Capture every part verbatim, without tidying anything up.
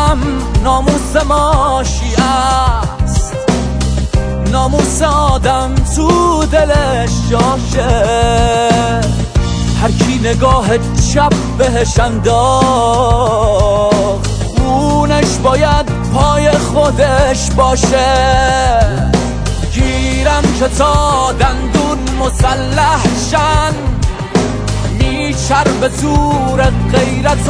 هم ناموس ماشی است، ناموس آدم تو دلش جاشه. هر کی نگاه چپ بهش انداخت خونش باید پای خودش باشه. گیرم که تا دندون مسلح شن، میچربه زور غیرت و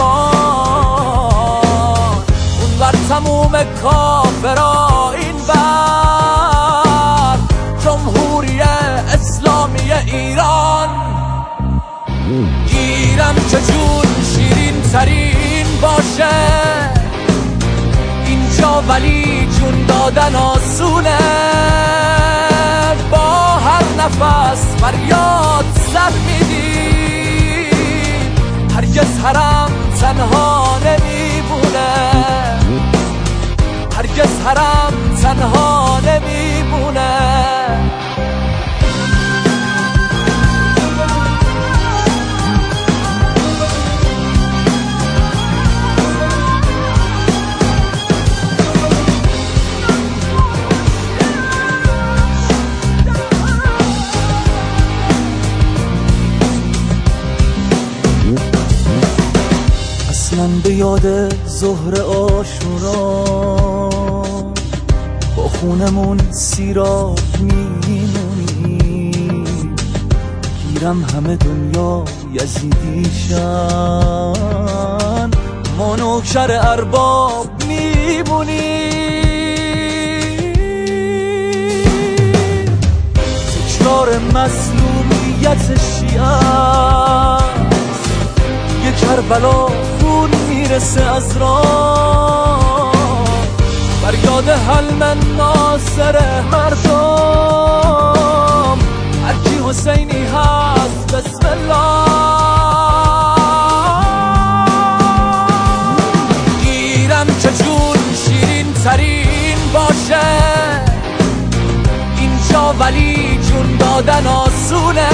ایمان. اون بر تموم کافرا، این بر جمهوری اسلامی ایران. گیرم که جون شیرین ترین باشه اینجا، ولی جون دادن آسونه. با هر نفس فریاد سر میدیم، هرگز حرم تنها نمیمونه، هرگز حرم تنها نمیمونه. من به یاد ظهر عاشورا با خونمون سیراب میمونی. گیرم همه دنیا یزیدیشن، ما نوکر ارباب میمونی. تکرار مظلومیت شیعه، یه کربلا خون میرسه از راه. فریاد حلم ناصر مردم، هرکی حسینی هست بسم الله. گیرم که جون شیرین ترین باشه اینجا، ولی جون دادن آسونه.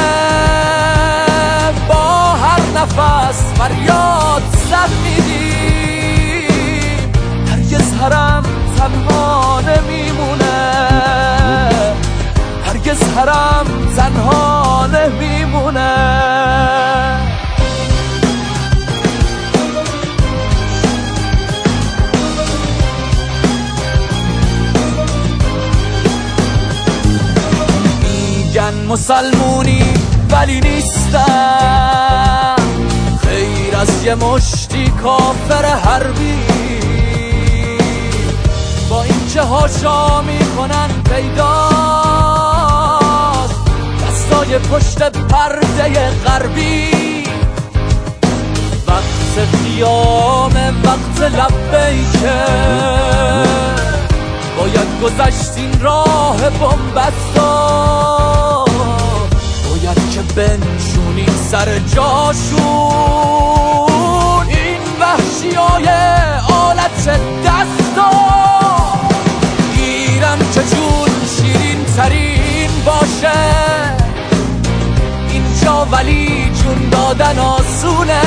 با هر نفس فریاد سر میدیم، هرگز حرم تنها نمیمونه، هرگز حرم تنها نمیمونه. میگن مسلمونی ولی نیستم، خیر از یه مشتی کافر حربی. با این که هاشا میکنن پیداست دستای پشت پرده غربی. وقت قیام، وقت لبیکه، باید گذشت این راه بومبستا. باید که بنشونیم سر جاشون این وحشیای آلت دستا. گیرم که جون شیرین ترین باشه اینجا، ولی جون دادن آسونه.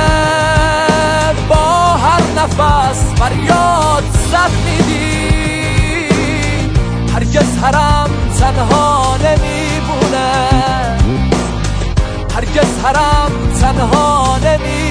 با هر نفس فریاد سر میدیم، هرگز حرم تنها نمیمونه، هرگز حرم تنها نمی